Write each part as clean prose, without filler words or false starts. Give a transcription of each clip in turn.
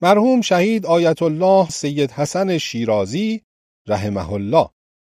مرحوم شهید آیت الله سید حسن شیرازی رحمه الله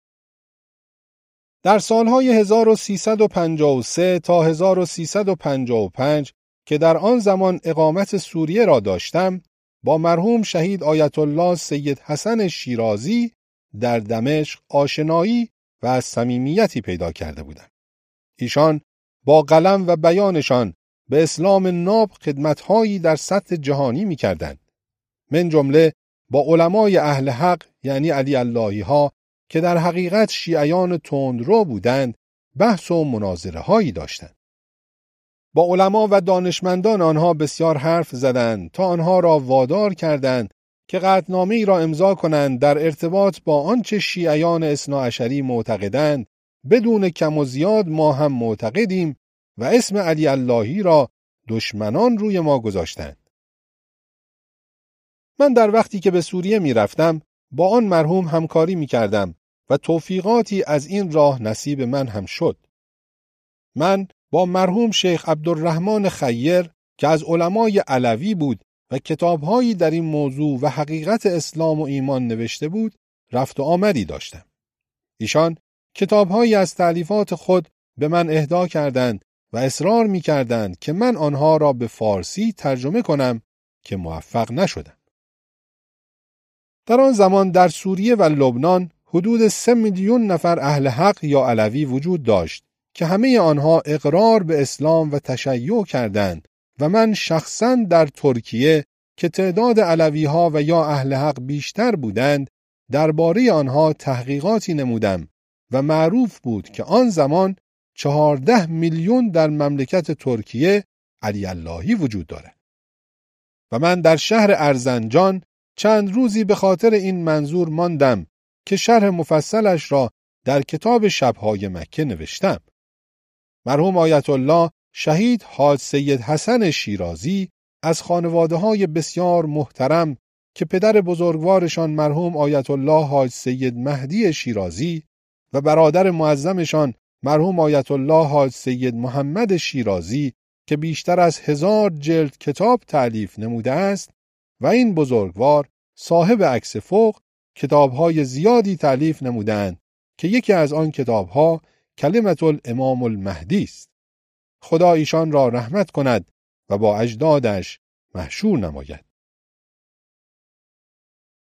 در سالهای 1353 تا 1355 که در آن زمان اقامت سوریه را داشتم، با مرحوم شهید آیت الله سید حسن شیرازی در دمشق آشنایی و صمیمیتی پیدا کرده بودم. ایشان با قلم و بیانشان به اسلام ناب خدمت‌هایی در سطح جهانی می‌کردند. من جمله با علمای اهل حق یعنی علی اللهی ها که در حقیقت شیعیان تندرو بودند بحث و مناظره هایی داشتند. با علما و دانشمندان آنها بسیار حرف زدند تا آنها را وادار کردند که قطعنامه‌ای را امضا کنند در ارتباط با آنچه شیعیان اثناعشری معتقدند. بدون کم و زیاد ما هم معتقدیم و اسم علی اللهی را دشمنان روی ما گذاشتند. من در وقتی که به سوریه می رفتم با آن مرحوم همکاری می کردم و توفیقاتی از این راه نصیب من هم شد. من با مرحوم شیخ عبدالرحمن خیر که از علمای علوی بود و کتابهایی در این موضوع و حقیقت اسلام و ایمان نوشته بود رفت و آمدی داشتم. ایشان کتابهایی از تألیفات خود به من اهدا کردند و اصرار می کردند که من آنها را به فارسی ترجمه کنم که موفق نشدم. در آن زمان در سوریه و لبنان حدود 3 میلیون نفر اهل حق یا علوی وجود داشت که همه آنها اقرار به اسلام و تشیع کردند و من شخصاً در ترکیه که تعداد علوی ها و یا اهل حق بیشتر بودند درباره آنها تحقیقاتی نمودم و معروف بود که آن زمان 14 میلیون در مملکت ترکیه علی اللهی وجود دارد. و من در شهر ارزنجان چند روزی به خاطر این منظور ماندم که شرح مفصلش را در کتاب شبهای مکه نوشتم. مرحوم آیت الله شهید حاج سید حسن شیرازی از خانواده‌های بسیار محترم که پدر بزرگوارشان مرحوم آیت الله حاج سید مهدی شیرازی و برادر معظمشان مرحوم آیت الله حاج سید محمد شیرازی که بیشتر از 1000 جلد کتاب تألیف نموده است و این بزرگوار صاحب عکس فوق کتاب‌های زیادی تألیف نمودند که یکی از آن کتاب‌ها کلمة الامام المهدی است. خدا ایشان را رحمت کند و با اجدادش محشور نماید.